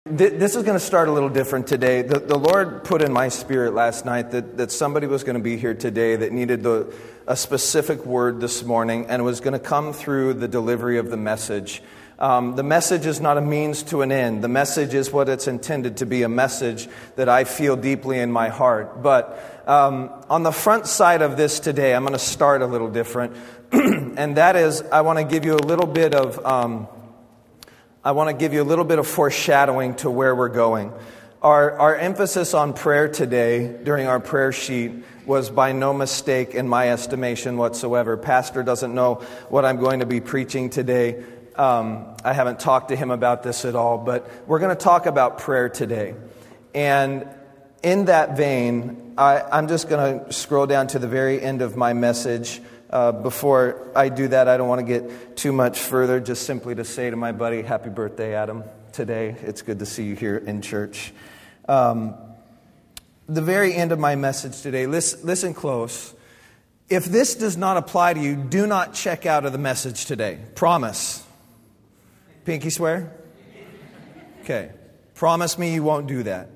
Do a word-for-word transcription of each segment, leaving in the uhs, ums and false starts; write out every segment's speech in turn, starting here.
This is going to start a little different today. The, the Lord put in my spirit last night that, that somebody was going to be here today that needed the, a specific word this morning, and it was going to come through the delivery of the message. Um, the message is not a means to an end. The message is what it's intended to be, a message that I feel deeply in my heart. But um, on the front side of this today, I'm going to start a little different. And that is, I want to give you a little bit of... Um, I want to give you a little bit of foreshadowing to where we're going. Our, our emphasis on prayer today during our prayer sheet was by no mistake in my estimation whatsoever. Pastor doesn't know what I'm going to be preaching today. Um, I haven't talked to him about this at all, but we're going to talk about prayer today. And in that vein, I, I'm just going to scroll down to the very end of my message. Uh, before I do that, I don't want to get too much further, just simply to say to my buddy, happy birthday, Adam, today. It's good to see you here in church. Um, the very end of my message today, listen, listen close. If this does not apply to you, do not check out of the message today. Promise. Pinky swear? Okay. Promise me you won't do that.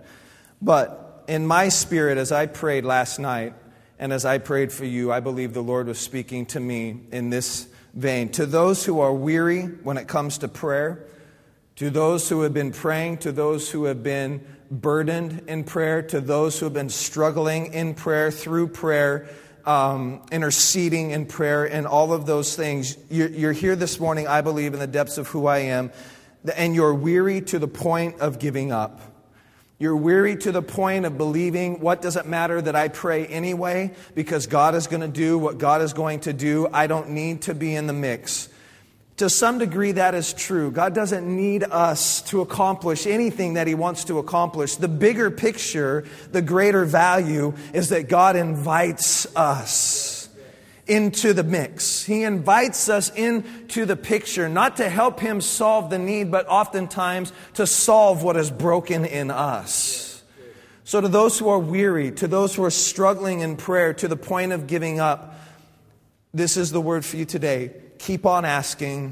But in my spirit, as I prayed last night, and as I prayed for you, I believe the Lord was speaking to me in this vein. To those who are weary when it comes to prayer, to those who have been praying, to those who have been burdened in prayer, to those who have been struggling in prayer, through prayer, um, interceding in prayer, and all of those things. You're, you're here this morning, I believe, in the depths of who I am, and you're weary to the point of giving up. You're weary to the point of believing, what does it matter that I pray anyway? Because God is going to do what God is going to do. I don't need to be in the mix. To some degree, that is true. God doesn't need us to accomplish anything that He wants to accomplish. The bigger picture, the greater value, is that God invites us into the mix. He invites us into the picture, not to help Him solve the need, but oftentimes to solve what is broken in us. So to those who are weary, to those who are struggling in prayer to the point of giving up, this is the word for you today. Keep on asking,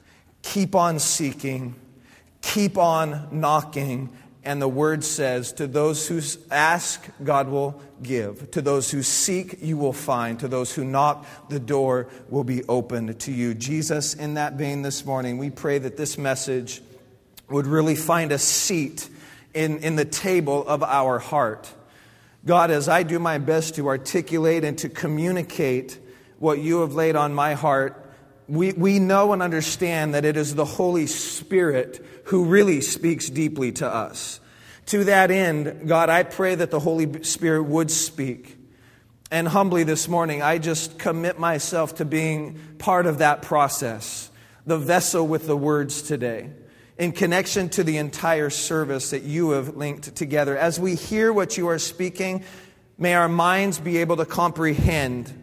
keep on seeking, keep on knocking. And the word says, to those who ask, God will give. To those who seek, you will find. To those who knock, the door will be opened to you. Jesus, in that vein this morning, we pray that this message would really find a seat in, in the table of our heart. God, as I do my best to articulate and to communicate what you have laid on my heart, we, we know and understand that it is the Holy Spirit who really speaks deeply to us. To that end, God, I pray that the Holy Spirit would speak. And humbly this morning, I just commit myself to being part of that process, the vessel with the words today, in connection to the entire service that you have linked together. As we hear what you are speaking, may our minds be able to comprehend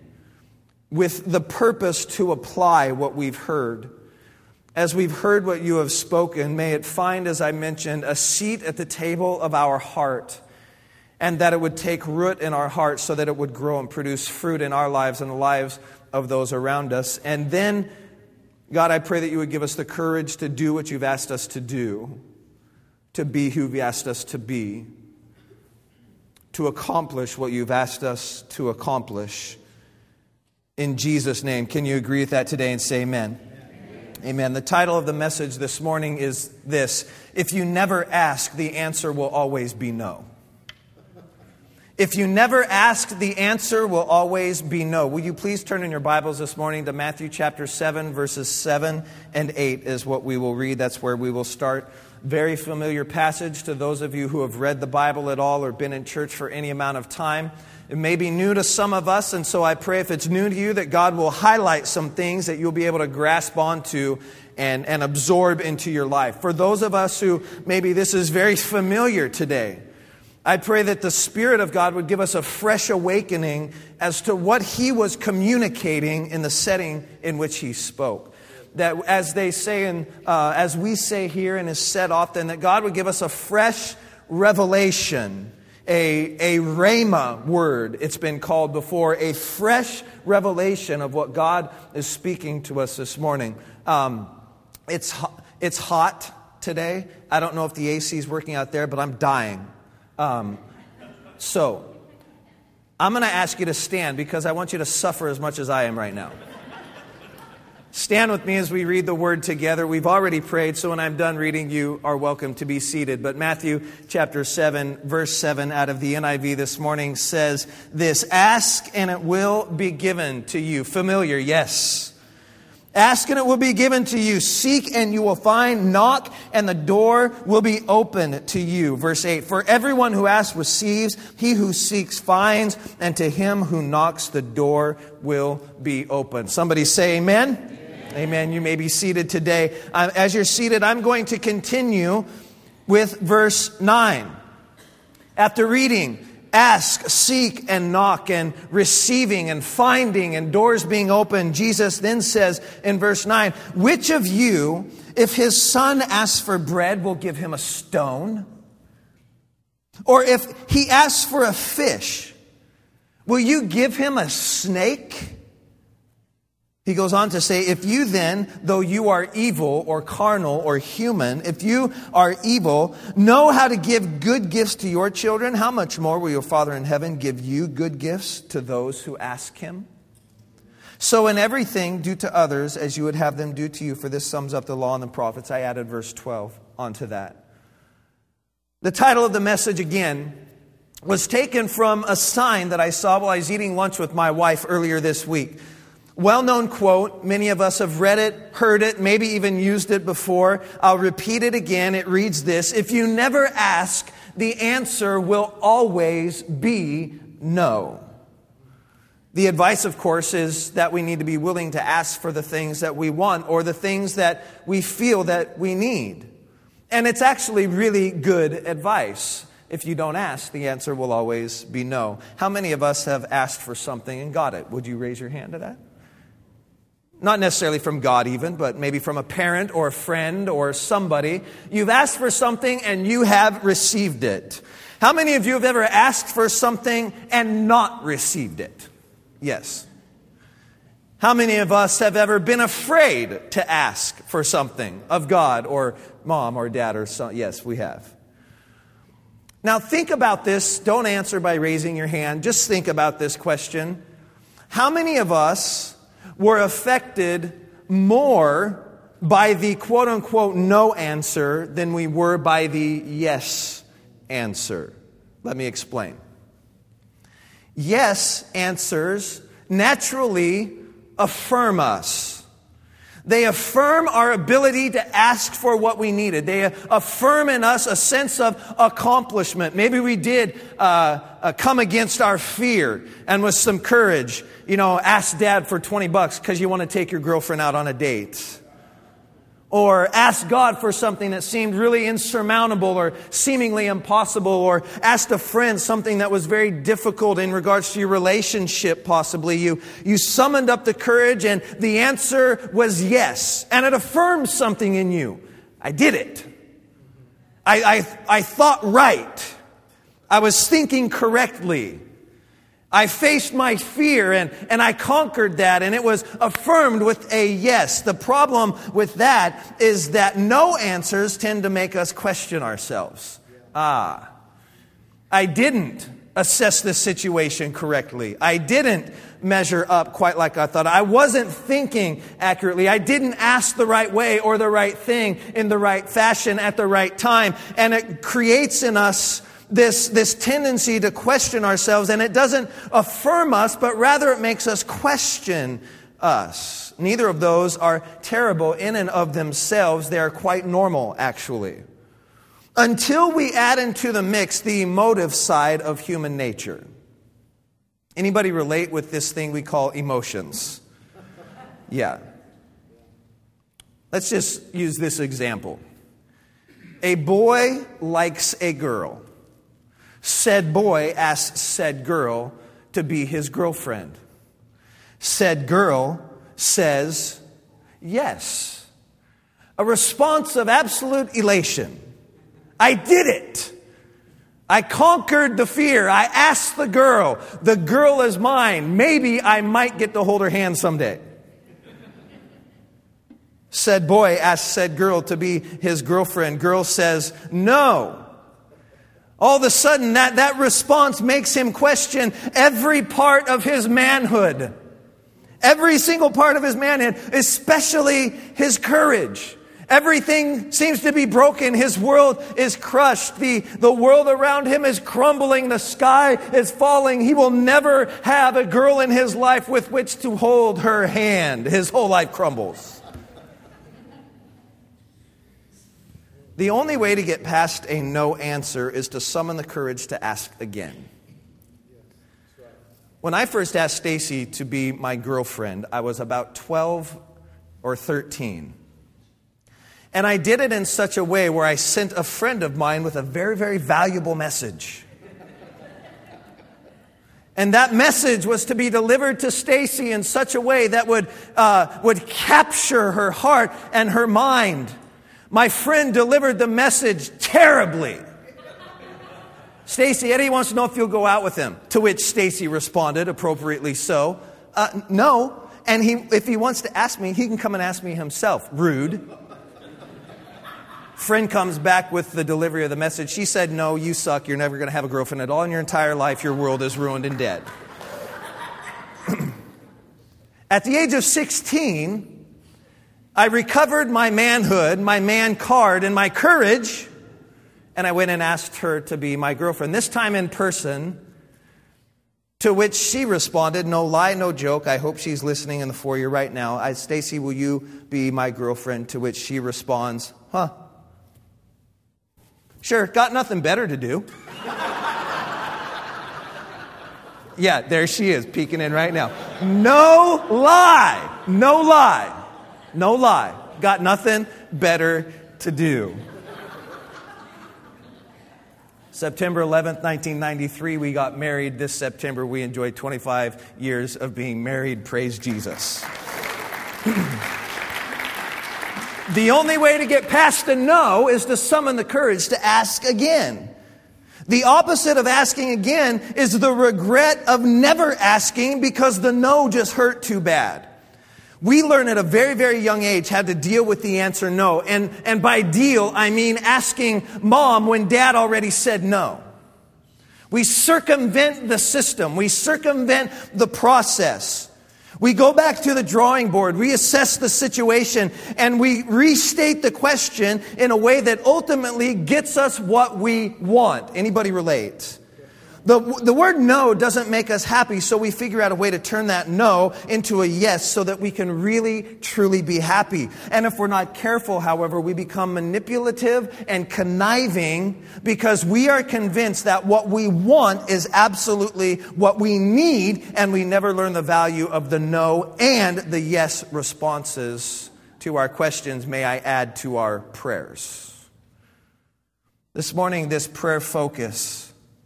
with the purpose to apply what we've heard. As we've heard what you have spoken, may it find, as I mentioned, a seat at the table of our heart, and that it would take root in our heart so that it would grow and produce fruit in our lives and the lives of those around us. And then, God, I pray that you would give us the courage to do what you've asked us to do, to be who you've asked us to be, to accomplish what you've asked us to accomplish. In Jesus' name, can you agree with that today and say amen? Amen. The title of the message this morning is this: if you never ask, the answer will always be no. If you never ask, the answer will always be no. Will you please turn in your Bibles this morning to Matthew chapter seven, verses seven and eight is what we will read. That's where we will start. Very familiar passage to those of you who have read the Bible at all or been in church for any amount of time. It may be new to some of us, and so I pray if it's new to you that God will highlight some things that you'll be able to grasp onto and, and absorb into your life. For those of us who maybe this is very familiar today, I pray that the Spirit of God would give us a fresh awakening as to what He was communicating in the setting in which He spoke. That as they say, and uh, as we say here and is said often, that God would give us a fresh revelation. A, a rhema word, it's been called before, a fresh revelation of what God is speaking to us this morning. Um, it's, it's hot today. I don't know if the A C is working out there, but I'm dying. Um, so, I'm going to ask you to stand because I want you to suffer as much as I am right now. Stand with me as we read the word together. We've already prayed, so when I'm done reading, you are welcome to be seated. But Matthew chapter seven, verse seven out of the N I V this morning says this: ask and it will be given to you. Familiar, yes. Ask and it will be given to you. Seek and you will find. Knock and the door will be open to you. Verse eight, for everyone who asks receives. He who seeks finds. And to him who knocks the door will be open. Somebody say amen. Amen. Amen. You may be seated today. Uh, as you're seated, I'm going to continue with verse nine. After reading, ask, seek, and knock, and receiving, and finding, and doors being opened, Jesus then says in verse nine, which of you, if his son asks for bread, will give him a stone? Or if he asks for a fish, will you give him a snake? He goes on to say, if you then, though you are evil or carnal or human, if you are evil, know how to give good gifts to your children, how much more will your Father in heaven give you good gifts to those who ask him? So in everything, do to others as you would have them do to you, for this sums up the law and the prophets. I added verse twelve onto that. The title of the message again was taken from a sign that I saw while I was eating lunch with my wife earlier this week. Well-known quote. Many of us have read it, heard it, maybe even used it before. I'll repeat it again. It reads this: if you never ask, the answer will always be no. The advice, of course, is that we need to be willing to ask for the things that we want or the things that we feel that we need. And it's actually really good advice. If you don't ask, the answer will always be no. How many of us have asked for something and got it? Would you raise your hand to that? Not necessarily from God even, but maybe from a parent or a friend or somebody. You've asked for something and you have received it. How many of you have ever asked for something and not received it? Yes. How many of us have ever been afraid to ask for something of God or mom or dad or son? Yes, we have. Now think about this. Don't answer by raising your hand. Just think about this question. How many of us were affected more by the quote-unquote no answer than we were by the yes answer? Let me explain. Yes answers naturally affirm us. They affirm our ability to ask for what we needed. They affirm in us a sense of accomplishment. Maybe we did uh, uh, come against our fear and with some courage, you know, ask dad for twenty bucks because you want to take your girlfriend out on a date. Or ask God for something that seemed really insurmountable or seemingly impossible. Or asked a friend something that was very difficult in regards to your relationship possibly. You, you summoned up the courage and the answer was yes. And it affirmed something in you. I did it. I, I, I thought right. I was thinking correctly. I faced my fear and, and I conquered that, and it was affirmed with a yes. The problem with that is that no answers tend to make us question ourselves. Ah, I didn't assess this situation correctly. I didn't measure up quite like I thought. I wasn't thinking accurately. I didn't ask the right way or the right thing in the right fashion at the right time. And it creates in us This, this tendency to question ourselves, and it doesn't affirm us, but rather it makes us question us. Neither of those are terrible in and of themselves. They are quite normal, actually. Until we add into the mix the emotive side of human nature. Anybody relate with this thing we call emotions? Yeah. Let's just use this example. A boy likes a girl. Said boy asks said girl to be his girlfriend. Said girl says yes. A response of absolute elation. I did it. I conquered the fear. I asked the girl. The girl is mine. Maybe I might get to hold her hand someday. Said boy asks said girl to be his girlfriend. Girl says no. All of a sudden, that, that response makes him question every part of his manhood. Every single part of his manhood, especially his courage. Everything seems to be broken. His world is crushed. The, the world around him is crumbling. The sky is falling. He will never have a girl in his life with which to hold her hand. His whole life crumbles. The only way to get past a no answer is to summon the courage to ask again. When I first asked Stacy to be my girlfriend, I was about twelve or thirteen. And I did it in such a way where I sent a friend of mine with a very, very valuable message. And that message was to be delivered to Stacy in such a way that would uh, would capture her heart and her mind. My friend delivered the message terribly. Stacy, Eddie wants to know if you'll go out with him. To which Stacy responded, appropriately so, uh, no. And he, if he wants to ask me, he can come and ask me himself. Rude. Friend comes back with the delivery of the message. She said, no, you suck. You're never going to have a girlfriend at all in your entire life. Your world is ruined and dead. At the age of sixteen, I recovered my manhood, my man card, and my courage, and I went and asked her to be my girlfriend, this time in person, to which she responded, no lie, no joke. I hope she's listening in the foyer right now. I, Stacy, will you be my girlfriend? To which she responds, huh? Sure, got nothing better to do. Yeah, there she is, peeking in right now. No lie, no lie. No lie. Got nothing better to do. September eleventh, nineteen ninety-three, we got married. This September, we enjoyed twenty-five years of being married. Praise Jesus. The only way to get past a no is to summon the courage to ask again. The opposite of asking again is the regret of never asking because the no just hurt too bad. We learn at a very, very young age how to deal with the answer no. And, and by deal, I mean asking mom when dad already said no. We circumvent the system. We circumvent the process. We go back to the drawing board, reassess the situation, and we restate the question in a way that ultimately gets us what we want. Anybody relate? The, the word no doesn't make us happy, so we figure out a way to turn that no into a yes so that we can really, truly be happy. And if we're not careful, however, we become manipulative and conniving because we are convinced that what we want is absolutely what we need, and we never learn the value of the no and the yes responses to our questions, may I add, to our prayers. This morning, this prayer focus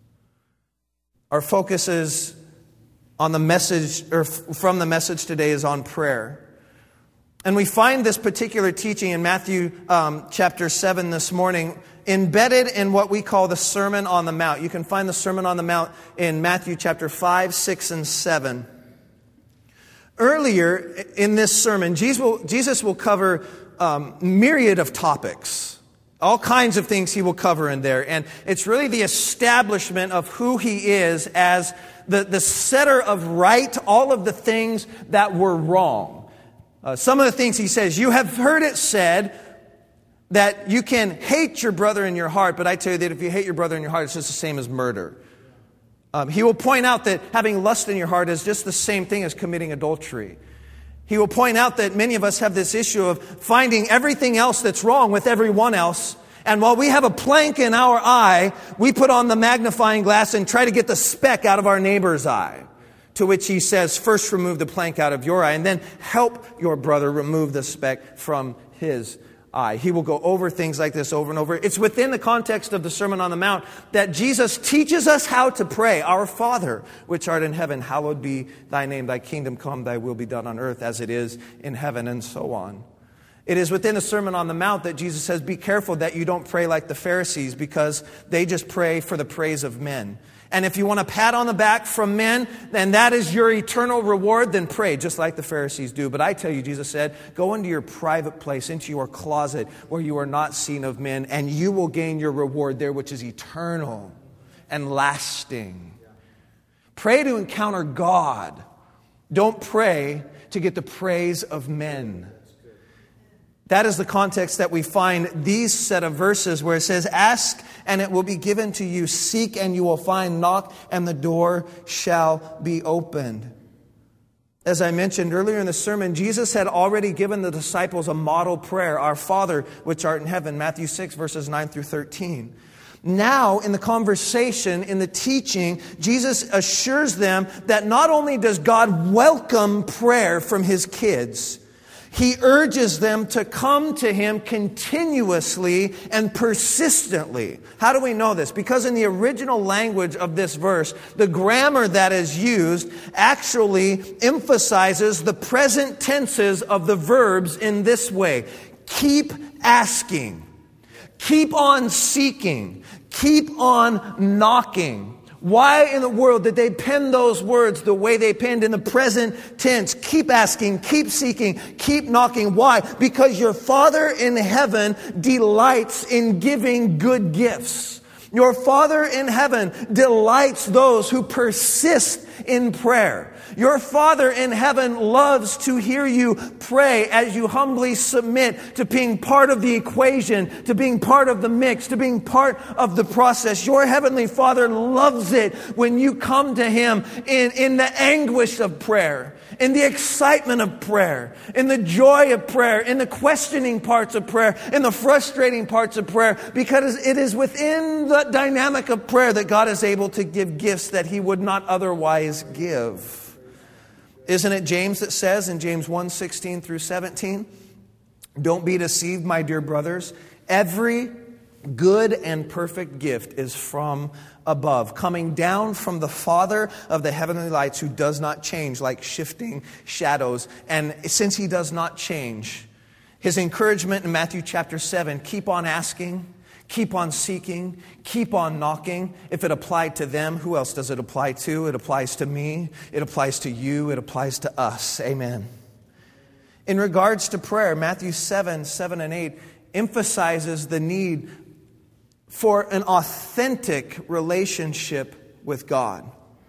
Our focus is on the message, or from the message today is on prayer. And we find this particular teaching in Matthew um, chapter seven this morning, embedded in what we call the Sermon on the Mount. You can find the Sermon on the Mount in Matthew chapter five, six, and seven. Earlier in this sermon, Jesus will, Jesus will cover um, myriad of topics. All kinds of things he will cover in there. And it's really the establishment of who he is as the, the setter of right, all of the things that were wrong. Uh, some of the things he says, you have heard it said that you can hate your brother in your heart, but I tell you that if you hate your brother in your heart, it's just the same as murder. Um, he will point out that having lust in your heart is just the same thing as committing adultery. He will point out that many of us have this issue of finding everything else that's wrong with everyone else. And while we have a plank in our eye, we put on the magnifying glass and try to get the speck out of our neighbor's eye. To which he says, first remove the plank out of your eye and then help your brother remove the speck from his eye. He will go over things like this over and over. It's within the context of the Sermon on the Mount that Jesus teaches us how to pray. Our Father, which art in heaven, hallowed be thy name. Thy kingdom come, thy will be done on earth as it is in heaven, and so on. It is within the Sermon on the Mount that Jesus says, be careful that you don't pray like the Pharisees, because they just pray for the praise of men. And if you want a pat on the back from men, and that is your eternal reward, then pray, just like the Pharisees do. But I tell you, Jesus said, go into your private place, into your closet, where you are not seen of men, and you will gain your reward there, which is eternal and lasting. Pray to encounter God. Don't pray to get the praise of men. That is the context that we find these set of verses where it says, ask and it will be given to you. Seek and you will find. Knock and the door shall be opened. As I mentioned earlier in the sermon, Jesus had already given the disciples a model prayer. Our Father, which art in heaven, Matthew six, verses nine through thirteen. Now, in the conversation, in the teaching, Jesus assures them that not only does God welcome prayer from His kids, He urges them to come to Him continuously and persistently. How do we know this? Because in the original language of this verse, the grammar that is used actually emphasizes the present tenses of the verbs in this way. Keep asking. Keep on seeking. Keep on knocking. Why in the world did they pen those words the way they penned in the present tense? Keep asking, keep seeking, keep knocking. Why? Because your Father in heaven delights in giving good gifts. Your Father in heaven delights those who persist in prayer. Your Father in heaven loves to hear you pray as you humbly submit to being part of the equation, to being part of the mix, to being part of the process. Your Heavenly Father loves it when you come to Him in, in the anguish of prayer, in the excitement of prayer, in the joy of prayer, in the questioning parts of prayer, in the frustrating parts of prayer, because it is within the dynamic of prayer that God is able to give gifts that He would not otherwise give. Isn't it James that says in James one, sixteen through seventeen, don't be deceived, my dear brothers. Every good and perfect gift is from above, coming down from the Father of the heavenly lights, who does not change like shifting shadows. And since He does not change, His encouragement in Matthew chapter seven, keep on asking, keep on seeking, keep on knocking. If it applied to them, who else does it apply to? It applies to me. It applies to you. It applies to us. Amen. In regards to prayer, Matthew seven, seven and eight emphasizes the need for an authentic relationship with God.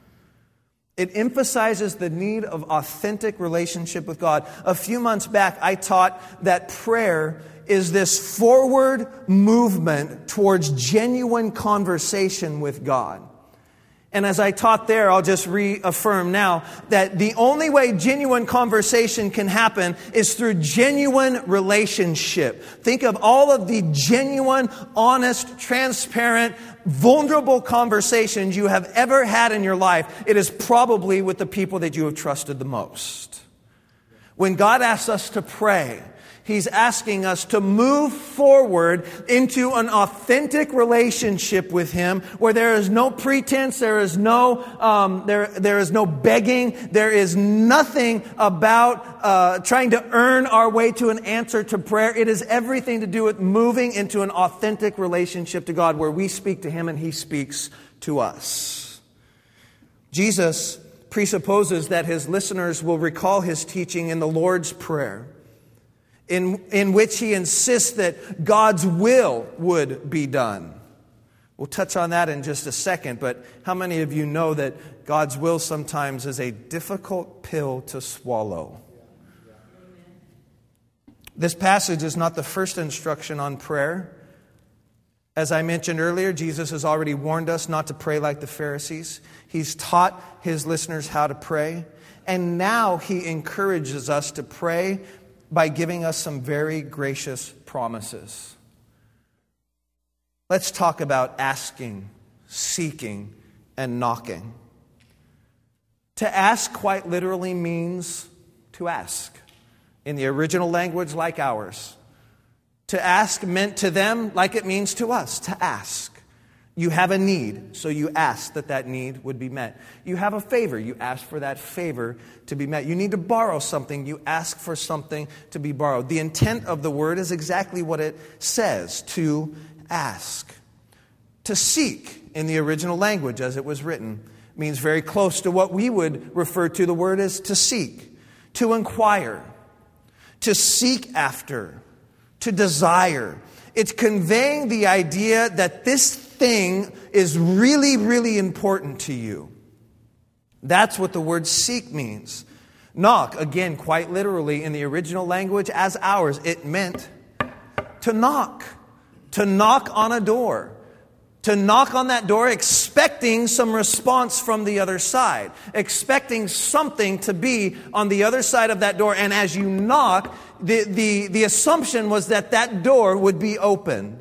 It emphasizes the need of authentic relationship with God. A few months back, I taught that prayer is this forward movement towards genuine conversation with God. And as I taught there, I'll just reaffirm now that the only way genuine conversation can happen is through genuine relationship. Think of all of the genuine, honest, transparent, vulnerable conversations you have ever had in your life. It is probably with the people that you have trusted the most. When God asks us to pray, He's asking us to move forward into an authentic relationship with Him, where there is no pretense, there is no um, there there is no begging, there is nothing about uh, trying to earn our way to an answer to prayer. It is everything to do with moving into an authentic relationship to God, where we speak to Him and He speaks to us. Jesus presupposes that His listeners will recall His teaching in the Lord's Prayer, In, in which He insists that God's will would be done. We'll touch on that in just a second, but how many of you know that God's will sometimes is a difficult pill to swallow? This passage is not the first instruction on prayer. As I mentioned earlier, Jesus has already warned us not to pray like the Pharisees. He's taught His listeners how to pray, and now He encourages us to pray by giving us some very gracious promises. Let's talk about asking, seeking, and knocking. To ask quite literally means to ask. In the original language, like ours. To ask meant to them like it means to us, to ask. You have a need, so you ask that that need would be met. You have a favor, you ask for that favor to be met. You need to borrow something, you ask for something to be borrowed. The intent of the word is exactly what it says, to ask. To seek in the original language as it was written means very close to what we would refer to the word as to seek, to inquire, to seek after, to desire. It's conveying the idea that this thing is really, really important to you. That's what the word seek means. Knock, again, quite literally in the original language as ours, it meant to knock, to knock on a door. To knock on that door expecting some response from the other side. Expecting something to be on the other side of that door. And as you knock, the, the, the assumption was that that door would be open.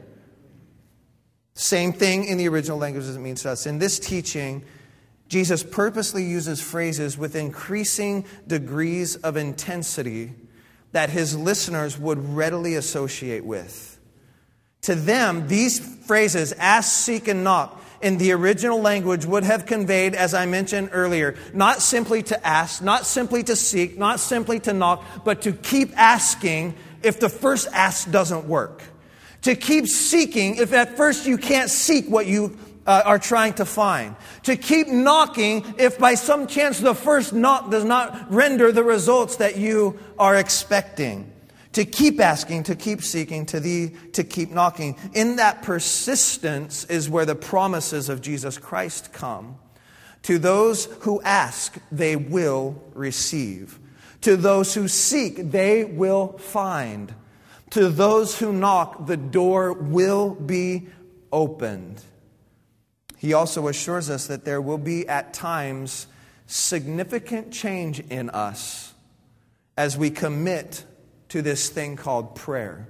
Same thing in the original language as it means to us. In this teaching, Jesus purposely uses phrases with increasing degrees of intensity that his listeners would readily associate with. To them, these phrases, ask, seek, and knock, in the original language would have conveyed, as I mentioned earlier, not simply to ask, not simply to seek, not simply to knock, but to keep asking if the first ask doesn't work. To keep seeking if at first you can't seek what you uh, are trying to find. To keep knocking if by some chance the first knock does not render the results that you are expecting. To keep asking, to keep seeking, to the, to keep knocking. In that persistence is where the promises of Jesus Christ come. To those who ask, they will receive. To those who seek, they will find. To those who knock, the door will be opened. He also assures us that there will be at times significant change in us as we commit to this thing called prayer.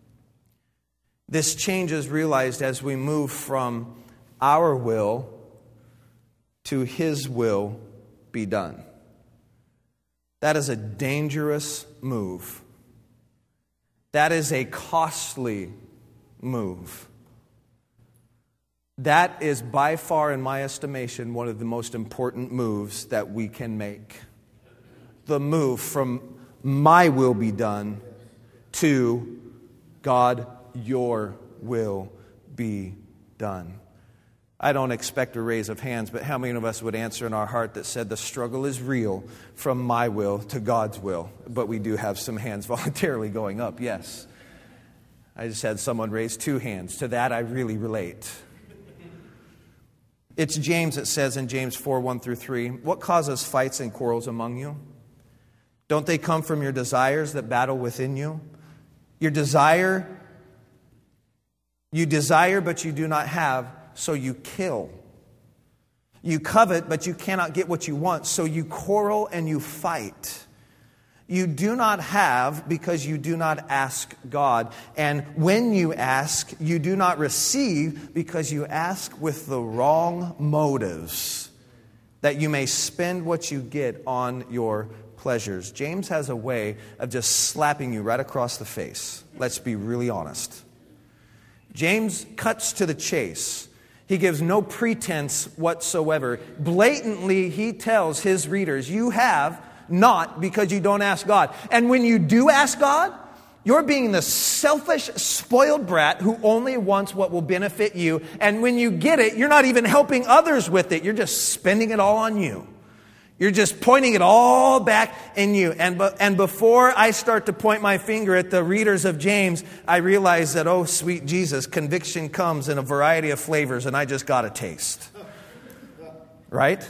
This change is realized as we move from our will to His will be done. That is a dangerous move. That is a costly move. That is by far, in my estimation, one of the most important moves that we can make. The move from my will be done to God, your will be done. I don't expect a raise of hands, but how many of us would answer in our heart that said the struggle is real from my will to God's will? But we do have some hands voluntarily going up, yes. I just had someone raise two hands. To that I really relate. It's James that says in James four, one through three, what causes fights and quarrels among you? Don't they come from your desires that battle within you? Your desire, you desire but you do not have, so you kill. You covet but you cannot get what you want, so you quarrel and you fight. You do not have because you do not ask God. And when you ask, you do not receive because you ask with the wrong motives, that you may spend what you get on your pleasures. James has a way of just slapping you right across the face. Let's be really honest. James cuts to the chase. He gives no pretense whatsoever. Blatantly, he tells his readers, you have not because you don't ask God. And when you do ask God, you're being the selfish, spoiled brat who only wants what will benefit you. And when you get it, you're not even helping others with it. You're just spending it all on you. You're just pointing it all back in you. And, be, and before I start to point my finger at the readers of James, I realize that, oh, sweet Jesus, conviction comes in a variety of flavors, and I just got a taste. Right?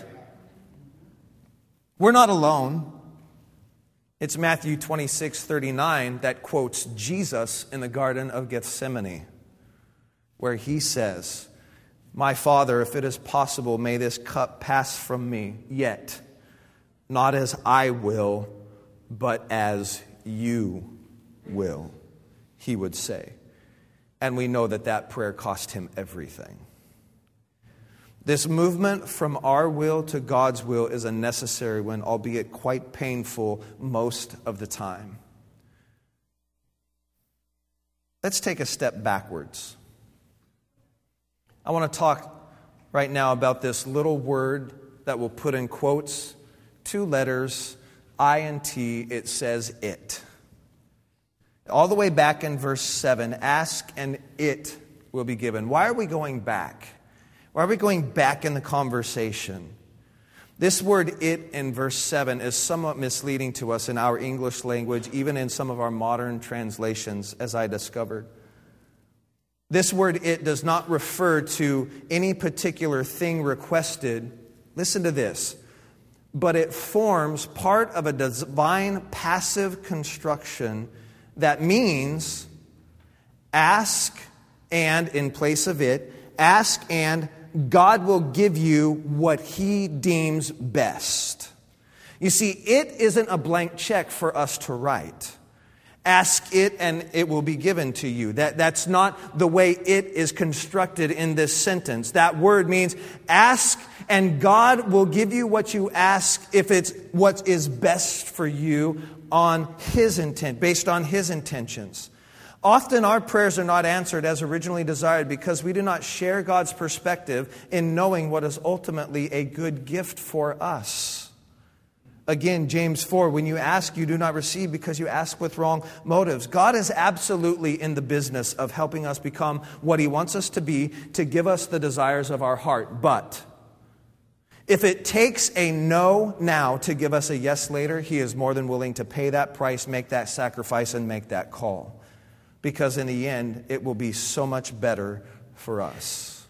We're not alone. It's Matthew twenty-six thirty-nine that quotes Jesus in the Garden of Gethsemane, where he says, my Father, if it is possible, may this cup pass from me, yet not as I will, but as you will, he would say. And we know that that prayer cost him everything. This movement from our will to God's will is a necessary one, albeit quite painful most of the time. Let's take a step backwards. I want to talk right now about this little word that we'll put in quotes, two letters, I and T. It says it. All the way back in verse seven, ask and it will be given. Why are we going back? Why are we going back in the conversation? This word "it" in verse seven is somewhat misleading to us in our English language, even in some of our modern translations, as I discovered. This word "it" does not refer to any particular thing requested. Listen to this. But it forms part of a divine passive construction that means ask and, in place of it, ask and God will give you what He deems best. You see, it isn't a blank check for us to write. Ask it and it will be given to you. That, that's not the way it is constructed in this sentence. That word means ask and God will give you what you ask if it's what is best for you on His intent, based on His intentions. Often our prayers are not answered as originally desired because we do not share God's perspective in knowing what is ultimately a good gift for us. Again, James four, when you ask, you do not receive because you ask with wrong motives. God is absolutely in the business of helping us become what He wants us to be, to give us the desires of our heart. But if it takes a no now to give us a yes later, He is more than willing to pay that price, make that sacrifice, and make that call. Because in the end, it will be so much better for us.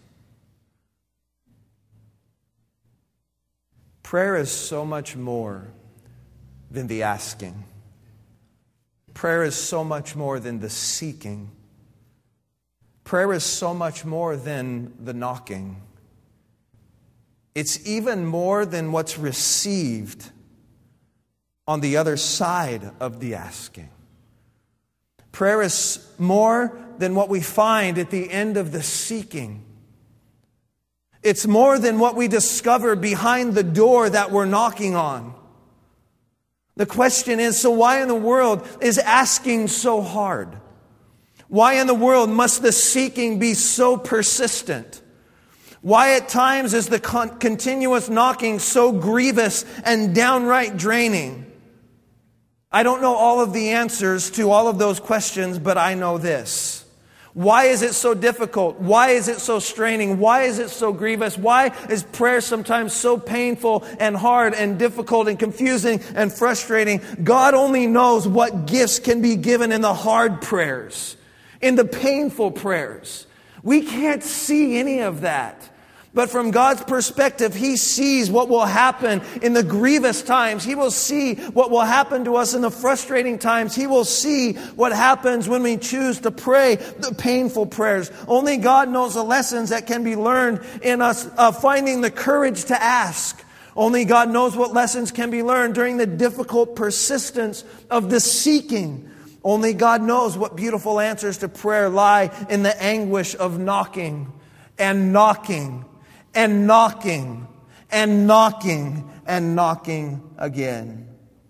Prayer is so much more than the asking. Prayer is so much more than the seeking. Prayer is so much more than the knocking. It's even more than what's received on the other side of the asking. Prayer is more than what we find at the end of the seeking. It's more than what we discover behind the door that we're knocking on. The question is, so why in the world is asking so hard? Why in the world must the seeking be so persistent? Why at times is the con- continuous knocking so grievous and downright draining? I don't know all of the answers to all of those questions, but I know this. Why is it so difficult? Why is it so straining? Why is it so grievous? Why is prayer sometimes so painful and hard and difficult and confusing and frustrating? God only knows what gifts can be given in the hard prayers, in the painful prayers. We can't see any of that. But from God's perspective, He sees what will happen in the grievous times. He will see what will happen to us in the frustrating times. He will see what happens when we choose to pray the painful prayers. Only God knows the lessons that can be learned in us uh, finding the courage to ask. Only God knows what lessons can be learned during the difficult persistence of the seeking. Only God knows what beautiful answers to prayer lie in the anguish of knocking and knocking and knocking and knocking and knocking again.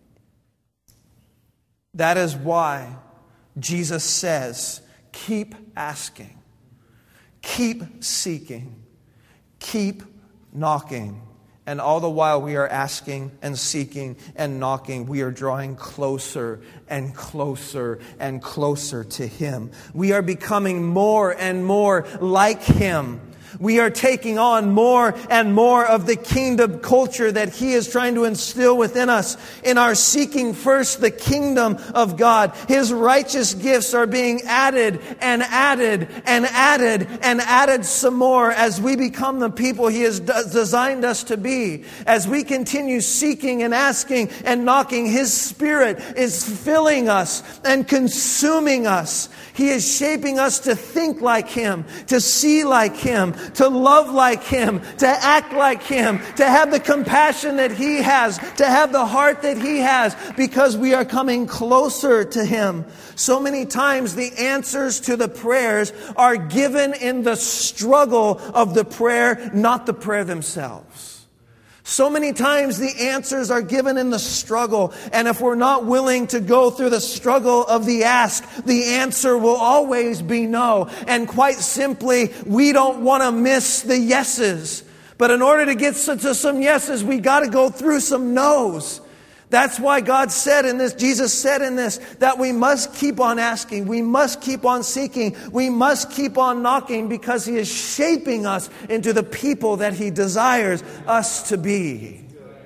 That is why Jesus says, keep asking, keep seeking, keep knocking. And all the while we are asking and seeking and knocking, we are drawing closer and closer and closer to Him. We are becoming more and more like Him. We are taking on more and more of the kingdom culture that He is trying to instill within us. In our seeking first the kingdom of God, His righteous gifts are being added and added and added and added some more as we become the people He has designed us to be. As we continue seeking and asking and knocking, His Spirit is filling us and consuming us. He is shaping us to think like Him, to see like Him, to love like Him, to act like Him, to have the compassion that He has, to have the heart that He has, because we are coming closer to Him. So many times the answers to the prayers are given in the struggle of the prayer, not the prayer themselves. So many times the answers are given in the struggle, and if we're not willing to go through the struggle of the ask, the answer will always be no. And quite simply, we don't want to miss the yeses. But in order to get to some yeses, we got to go through some no's. That's why God said in this, Jesus said in this, that we must keep on asking, we must keep on seeking, we must keep on knocking, because He is shaping us into the people that He desires us to be.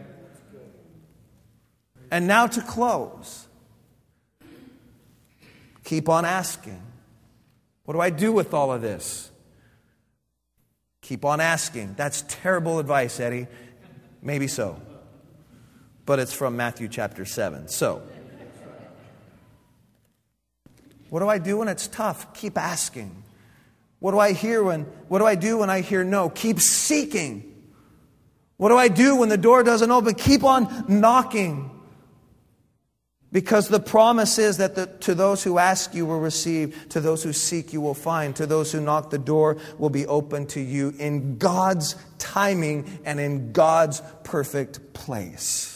And now to close. Keep on asking. What do I do with all of this? Keep on asking. That's terrible advice, Eddie. Maybe so. But it's from Matthew chapter seven. So, what do I do when it's tough? Keep asking. What do I hear when, what do I do when I hear no? Keep seeking. What do I do when the door doesn't open? Keep on knocking. Because the promise is that the, to those who ask you will receive, to those who seek you will find, to those who knock the door will be open to you in God's timing and in God's perfect place.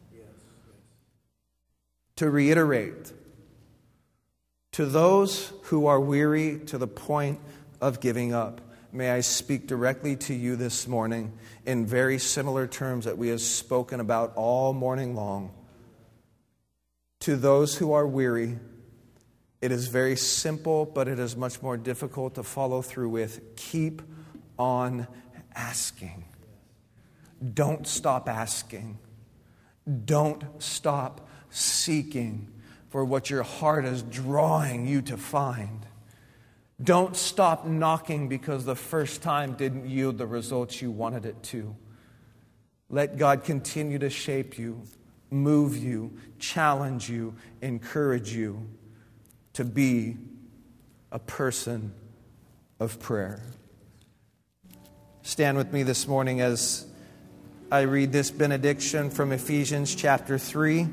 To reiterate, to those who are weary to the point of giving up, may I speak directly to you this morning in very similar terms that we have spoken about all morning long. To those who are weary, it is very simple, but it is much more difficult to follow through with. Keep on asking. Don't stop asking. Don't stop seeking for what your heart is drawing you to find. Don't stop knocking because the first time didn't yield the results you wanted it to. Let God continue to shape you, move you, challenge you, encourage you to be a person of prayer. Stand with me this morning as I read this benediction from Ephesians chapter three.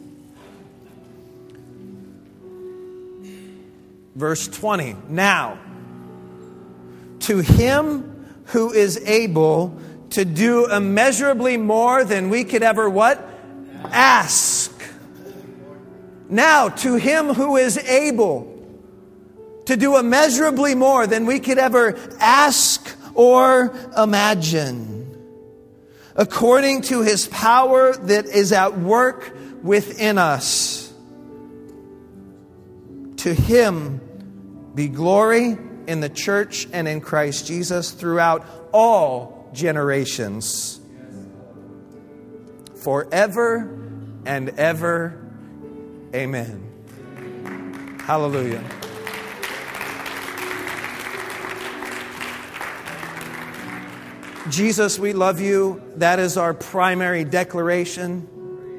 Verse twenty. Now, to Him who is able to do immeasurably more than we could ever what? Ask. Now, to Him who is able to do immeasurably more than we could ever ask or imagine, according to His power that is at work within us. To Him be glory in the church and in Christ Jesus throughout all generations, forever and ever. Amen. Hallelujah. Jesus, we love you. That is our primary declaration.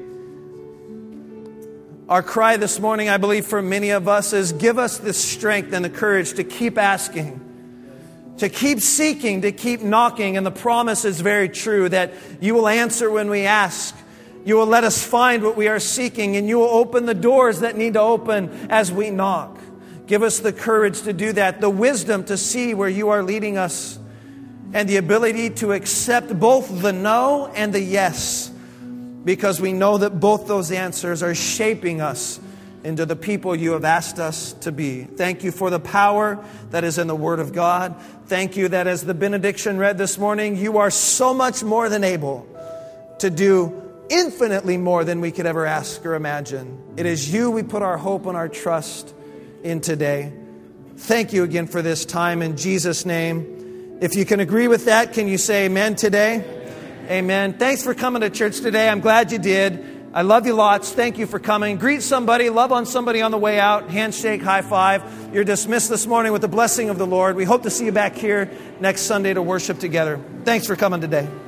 Our cry this morning, I believe, for many of us is give us the strength and the courage to keep asking, to keep seeking, to keep knocking. And the promise is very true that you will answer when we ask. You will let us find what we are seeking, and you will open the doors that need to open as we knock. Give us the courage to do that, the wisdom to see where you are leading us, and the ability to accept both the no and the yes, because we know that both those answers are shaping us into the people you have asked us to be. Thank you for the power that is in the Word of God. Thank you that as the benediction read this morning, you are so much more than able to do infinitely more than we could ever ask or imagine. It is you we put our hope and our trust in today. Thank you again for this time in Jesus' name. If you can agree with that, can you say amen today? Amen. Thanks for coming to church today. I'm glad you did. I love you lots. Thank you for coming. Greet somebody. Love on somebody on the way out. Handshake, high five. You're dismissed this morning with the blessing of the Lord. We hope to see you back here next Sunday to worship together. Thanks for coming today.